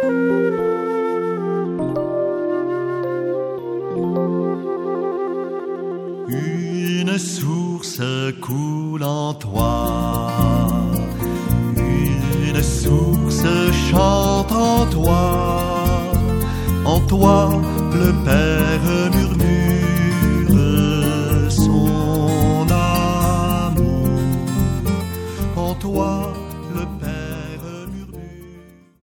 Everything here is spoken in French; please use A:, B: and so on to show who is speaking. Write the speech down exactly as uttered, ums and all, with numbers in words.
A: Une source coule en toi, une source chante en toi, en toi le Père